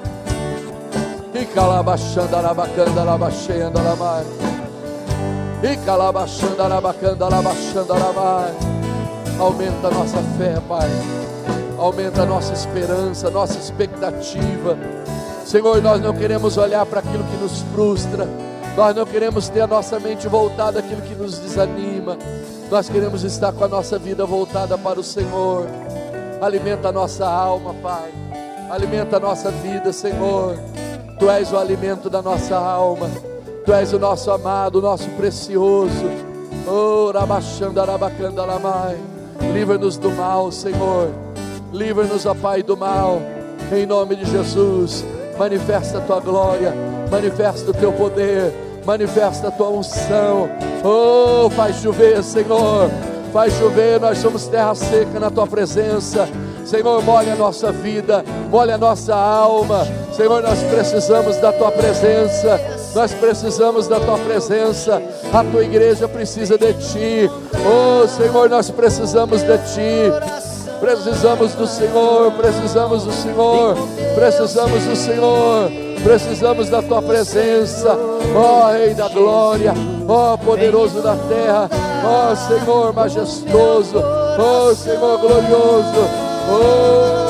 E calabachando arabacanda arabacheia andalamai. E calabachando arabacanda arabaxando aramai. Aumenta a nossa fé, Pai. Aumenta a nossa esperança, a nossa expectativa. Senhor, nós não queremos olhar para aquilo que nos frustra. Nós não queremos ter a nossa mente voltada àquilo que nos desanima. Nós queremos estar com a nossa vida voltada para o Senhor. Alimenta a nossa alma, Pai. Alimenta a nossa vida, Senhor. Tu és o alimento da nossa alma. Tu és o nosso amado, o nosso precioso. Oh, rabachanda, rabacanda, lamai. Livra-nos do mal, Senhor. Livra-nos, ó Pai, do mal, em nome de Jesus. Manifesta a tua glória, manifesta o teu poder, manifesta a tua unção. Oh, faz chover, Senhor, faz chover. Nós somos terra seca na tua presença. Senhor, molha a nossa vida, molha a nossa alma. Senhor, nós precisamos da tua presença, nós precisamos da tua presença. A tua igreja precisa de ti. Oh, Senhor, nós precisamos de ti. Precisamos do Senhor, precisamos do Senhor, precisamos do Senhor, precisamos da tua presença, ó Rei da glória, ó poderoso da terra, ó Senhor majestoso, ó Senhor glorioso, oh,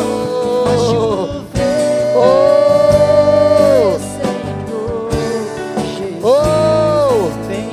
oh, oh,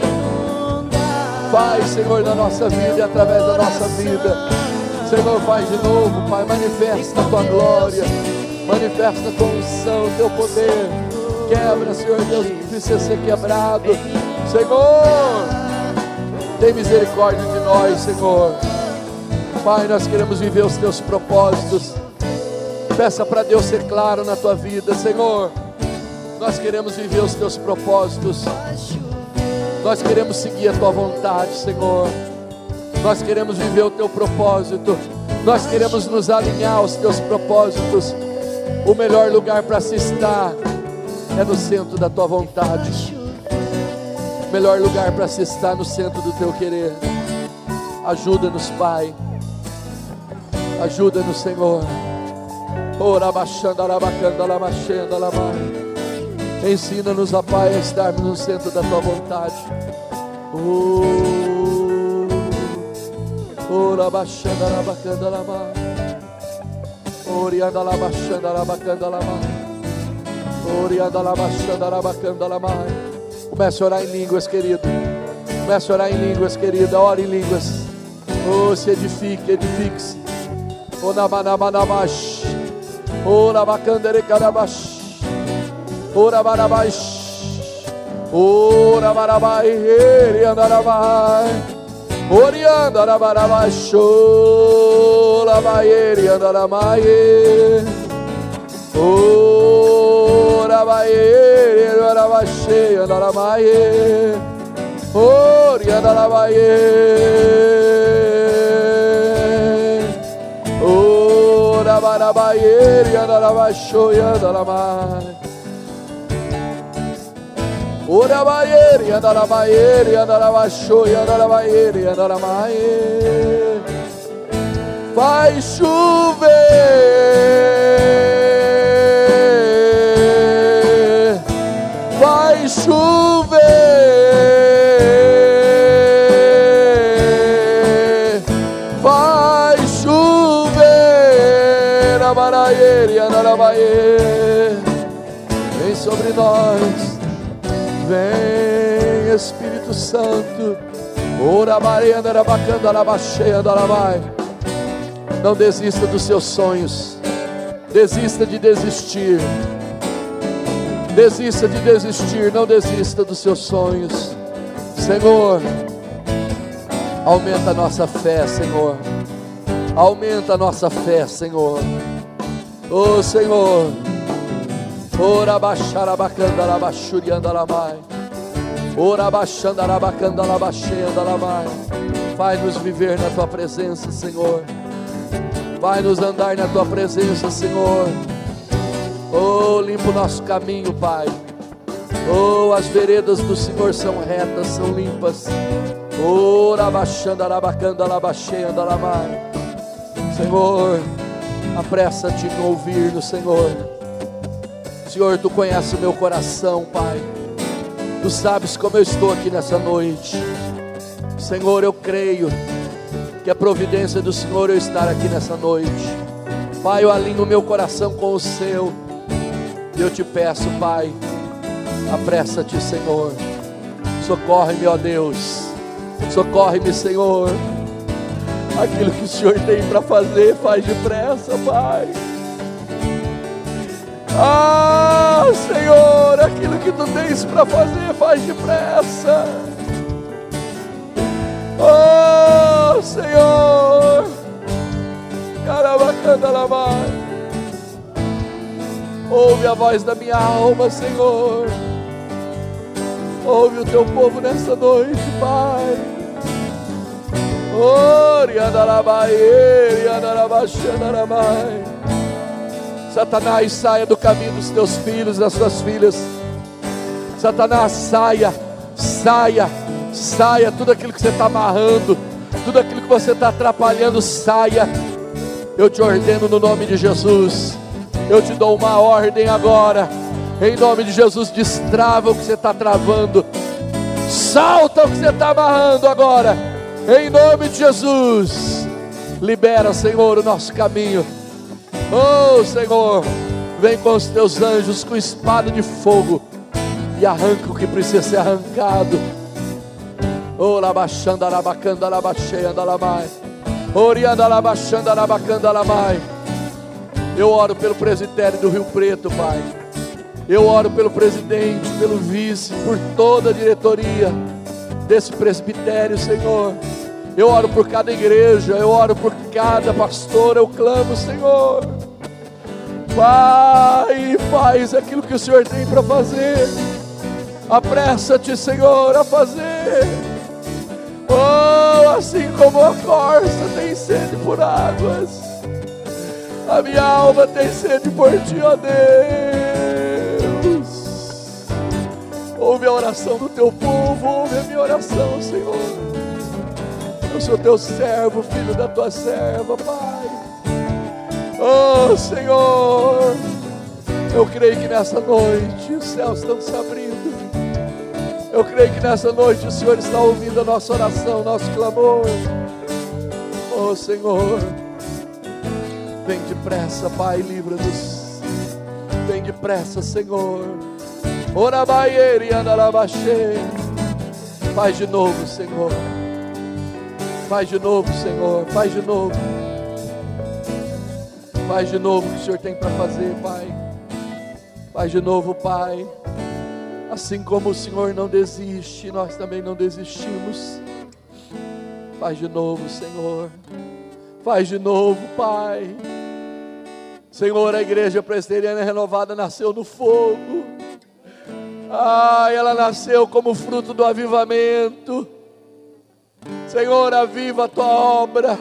faz, Senhor, na nossa vida e através da nossa vida. Senhor, faz de novo, Pai, manifesta a tua glória, manifesta a tua unção, o teu poder. Quebra, Senhor Deus, que precisa ser quebrado. Senhor, tem misericórdia de nós, Senhor. Pai, nós queremos viver os teus propósitos. Peça para Deus ser claro na tua vida, Senhor. Nós queremos viver os teus propósitos. Nós queremos seguir a tua vontade, Senhor. Nós queremos viver o teu propósito. Nós queremos nos alinhar aos teus propósitos. O melhor lugar para se estar é no centro da tua vontade. O melhor lugar para se estar no centro do teu querer. Ajuda-nos, Pai. Ajuda-nos, Senhor. Ensina-nos, ó Pai, a estarmos no centro da tua vontade. Oh, Ora baixando a bacanda la mar, orianda la baixando la bacanda la mar, orianda la baixando la bacanda la mar. Comece a orar em línguas, querido. Comece a orar em línguas, querida. Ore em línguas. Oh, se edifique, edifique-se. Oh, na manamanabash. Oh, na bacandere carabash. Oh, na manabash. Oh, na manabai, ele andarabai. Orianda la barabasho la baeri andara maie. Ora baeri andara bashe andara maie. Orianda la baie. Ora barabaeri andara basho andara maie. Ora baeri, andara baeri, andara baixoi, andara baeri, andara maie. Vai chover, vai chover, vai chover, abaraeri, andara baie. Vem sobre nós. Vem, Espírito Santo. Ora barenda da bacanda da baixeia da lamai. Não desista dos seus sonhos. Desista de desistir. Desista de desistir. Não desista dos seus sonhos. Senhor, aumenta a nossa fé, Senhor. Aumenta a nossa fé, Senhor. Oh, Senhor. Ora baixara bacanda la baixurianda la mai. Ora baixanda la bacanda la baixeanda la mai. Vai-nos viver na tua presença, Senhor. Vai-nos andar na tua presença, Senhor. Oh, limpa o nosso caminho, Pai. Oh, as veredas do Senhor são retas, são limpas. Ora baixanda la bacanda la baixeanda la mai. Senhor, apressa-te em ouvir-nos, Senhor. Senhor, tu conheces o meu coração, Pai. Tu sabes como eu estou aqui nessa noite. Senhor, eu creio que a providência do Senhor eu estar aqui nessa noite. Pai, eu alinho o meu coração com o seu. E eu te peço, Pai, apressa-te, Senhor. Socorre-me, ó Deus. Socorre-me, Senhor. Aquilo que o Senhor tem para fazer, faz depressa, Pai. Ah, Senhor, aquilo que tu tens para fazer, faz depressa. Oh, Senhor, caramba, Ouve a voz da minha alma, Senhor. Ouve o teu povo nessa noite, Pai. Satanás, saia do caminho dos teus filhos, das suas filhas. Satanás, saia, saia, saia. Tudo aquilo que você está amarrando, tudo aquilo que você está atrapalhando, saia. Eu te ordeno no nome de Jesus. Eu te dou uma ordem agora. Em nome de Jesus, destrava o que você está travando. Salta o que você está amarrando agora. Em nome de Jesus. Libera, Senhor, o nosso caminho. Oh, Senhor, vem com os teus anjos com espada de fogo e arranca o que precisa ser arrancado. Oh, labaxanda, labacanda, labaxeia, andalamai. Orianda, labaxanda, labacanda, lamai. Eu oro pelo presbitério do Rio Preto, Pai. Eu oro pelo presidente, pelo vice, por toda a diretoria desse presbitério, Senhor. Eu oro por cada igreja, eu oro por cada pastor, eu clamo, Senhor. Pai, faz aquilo que o Senhor tem para fazer. Apressa-te, Senhor, a fazer. Oh, assim como a corça tem sede por águas, a minha alma tem sede por ti, ó Deus. Ouve a oração do teu povo, ouve a minha oração, Senhor. Eu sou teu servo, filho da tua serva, Pai. Oh, Senhor, eu creio que nessa noite os céus estão se abrindo. Eu creio que nessa noite o Senhor está ouvindo a nossa oração, nosso clamor. Oh, Senhor, vem depressa, Pai, livra-nos. Vem depressa, Senhor. Ora baiere e andalabaxê. Faz de novo, Senhor. Faz de novo, Senhor. Faz de novo. Faz de novo o que o Senhor tem para fazer, Pai. Faz de novo, Pai. Assim como o Senhor não desiste, nós também não desistimos. Faz de novo, Senhor. Faz de novo, Pai. Senhor, a igreja presbiteriana renovada nasceu no fogo. Ah, ela nasceu como fruto do avivamento. Senhor, aviva a tua obra.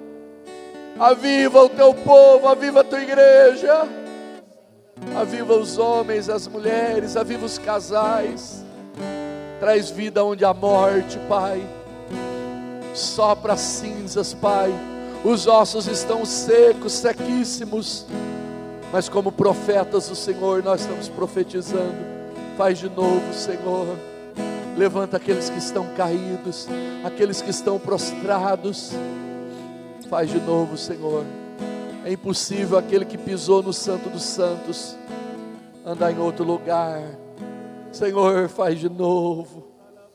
Aviva o teu povo, aviva a tua igreja. Aviva os homens, as mulheres, aviva os casais. Traz vida onde há morte, Pai. Sopra as cinzas, Pai. Os ossos estão secos, sequíssimos. Mas como profetas do Senhor, nós estamos profetizando. Faz de novo, Senhor. Levanta aqueles que estão caídos, aqueles que estão prostrados. Faz de novo, Senhor. É impossível aquele que pisou no Santo dos Santos andar em outro lugar. Senhor, faz de novo.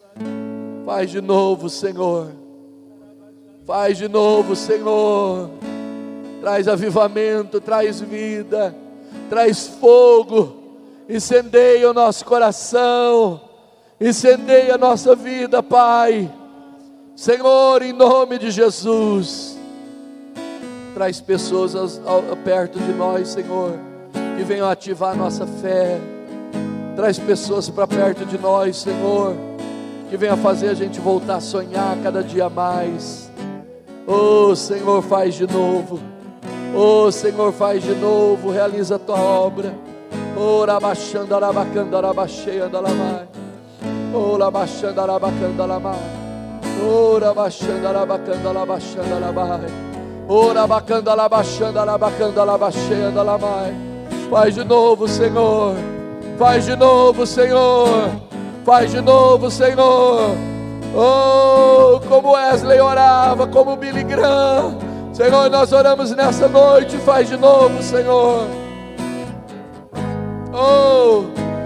Faz de novo, Senhor. Faz de novo, Senhor. Traz avivamento, traz vida, traz fogo. Incendeia o nosso coração. Incendeia a nossa vida, Pai. Senhor, em nome de Jesus. Traz pessoas ao, ao, perto de nós, Senhor, que venham ativar a nossa fé. Traz pessoas para perto de nós, Senhor, que venham fazer a gente voltar a sonhar cada dia mais. Oh, Senhor, faz de novo. Oh, Senhor, faz de novo. Realiza a tua obra. Oh, rabaxanda, rabacanda, rabaxeia, andalamai. Oh, rabaxanda, rabacanda, lamai. Oh, rabaxanda, rabacanda, rabaxanda, lamai. Ora bacanda lá baixando, lá bacanda lá baixando, lá mais. Faz de novo, Senhor. Faz de novo, Senhor. Faz de novo, Senhor. Oh, como Wesley orava, como Billy Graham. Senhor, nós oramos nessa noite. Faz de novo, Senhor. Oh,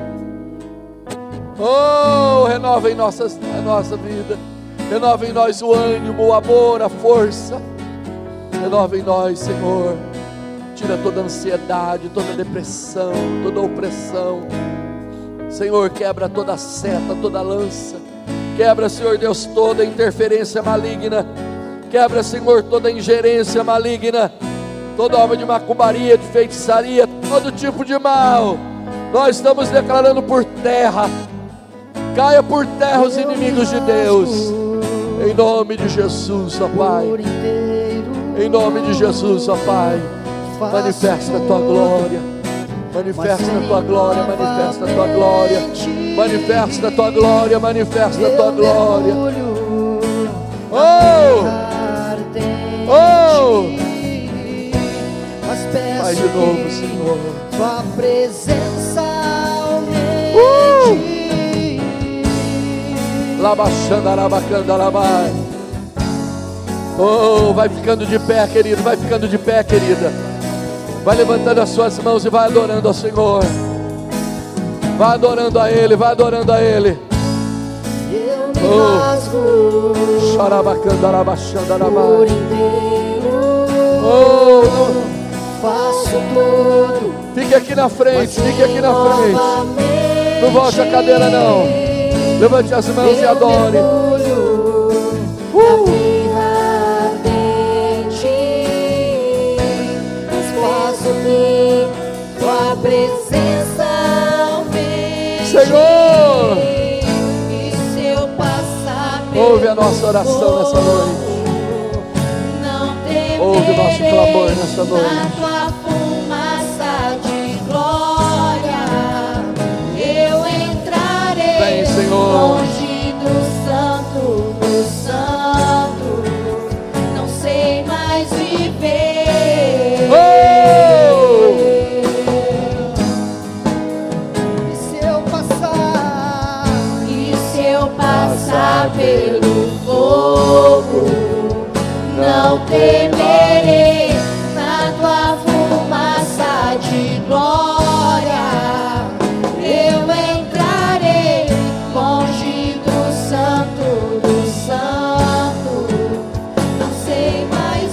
oh, renova em nossa, a nossa vida. Renova em nós o ânimo, o amor, a força. Renova em nós, Senhor. Tira toda ansiedade, toda depressão, toda opressão. Senhor, quebra toda seta, toda lança. Quebra, Senhor Deus, toda interferência maligna. Quebra, Senhor, toda ingerência maligna. toda obra de macumbaria, de feitiçaria, todo tipo de mal, nós estamos declarando por terra. Caia por terra os inimigos de Deus, em nome de Jesus, ó Pai. Em nome de Jesus, ó Pai. Manifesta a tua glória, manifesta a tua glória, manifesta a tua glória, manifesta a tua glória, manifesta a tua glória. Oh! Oh! Faz de novo, Senhor. Tua presença aumente. Labaxandarabacandarabai. Oh, vai ficando de pé, querido, vai ficando de pé, querida. Vai levantando as suas mãos e vai adorando ao Senhor. Vai adorando a Ele, vai adorando a Ele. Eu me rasgo por inteiro. Oh, faço tudo. Fique aqui na frente, fique aqui na frente. Não volte a cadeira não. Levante as mãos e adore. Uh! Tua presença aumente. Senhor, e se eu passar ouve a nossa oração nessa noite. Não temerei, ouve o nosso clamor nessa noite. Na tua fumaça de glória eu entrarei. Vem, Senhor. Longe do santo, do santo, não sei mais viver. Oh! Passar pelo fogo, não temerei. Na tua fumaça de glória eu entrarei. Longe do santo, do santo, não sei mais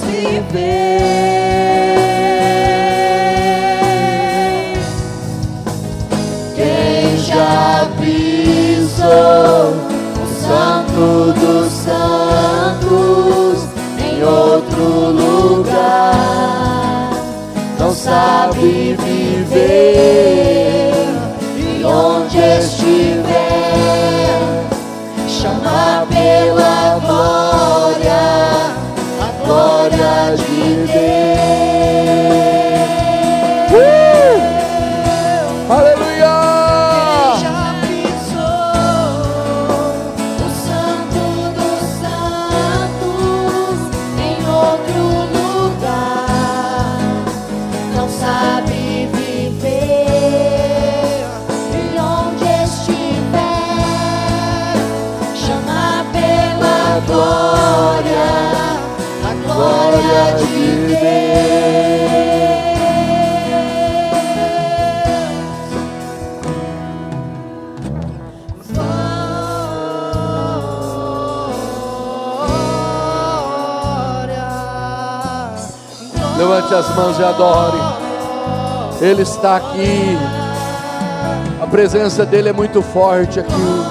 viver. Quem já pisou Santo dos santos em outro lugar, não sabe viver, e onde estiver, chama pela glória, a glória de Deus. Uh! Aleluia! Glória, a glória de Deus. Levante as mãos e adore. Ele está aqui. A presença dele é muito forte aqui.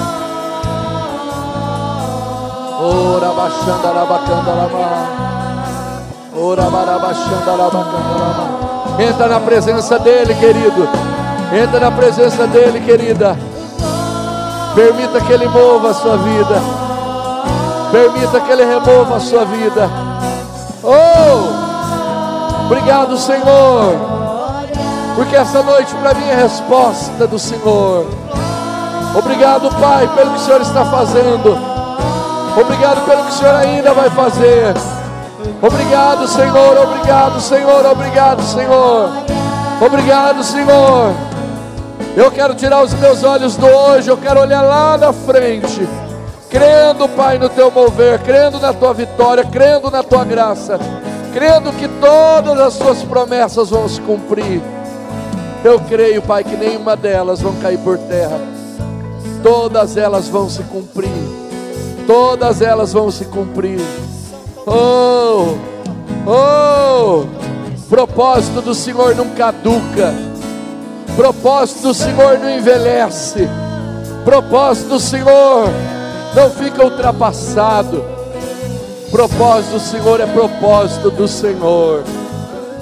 Ora baixando arabacandalama. Ora barabaixando arabacandalama. Entra na presença dele, querido. Entra na presença dele, querida. Permita que ele mova a sua vida. Permita que ele remova a sua vida. Oh! Obrigado, Senhor. Porque essa noite para mim é resposta do Senhor. Obrigado, Pai, pelo que o Senhor está fazendo. Obrigado pelo que o Senhor ainda vai fazer. Obrigado, Senhor, obrigado, Senhor, obrigado, Senhor. Obrigado, Senhor. Eu quero tirar os meus olhos do hoje, eu quero olhar lá na frente, crendo, Pai, no Teu mover, crendo na Tua vitória, crendo na Tua graça, crendo que todas as Tuas promessas vão se cumprir. Eu creio, Pai, que nenhuma delas vão cair por terra. Todas elas vão se cumprir. Todas elas vão se cumprir. Oh, oh, propósito do Senhor não caduca. Propósito do Senhor não envelhece. Propósito do Senhor não fica ultrapassado. Propósito do Senhor é propósito do Senhor.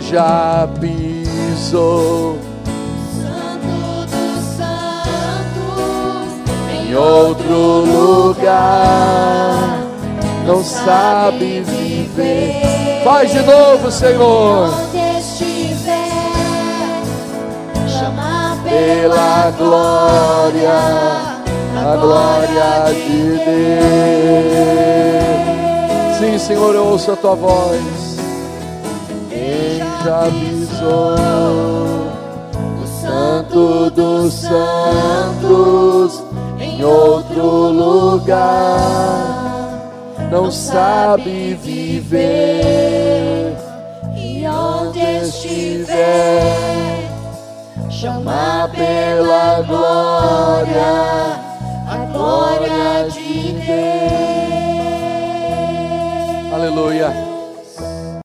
já pisou Santo dos santos, em outro lugar, não sabe viver. Faz de novo, Senhor. Onde estiver, chama Pela glória, a glória de Deus. Sim, Senhor, eu ouço a tua voz. Quem já pisou o Santo dos Santos em outro lugar, não sabe viver. E onde estiver, chama pela glória, a glória de Deus. Aleluia.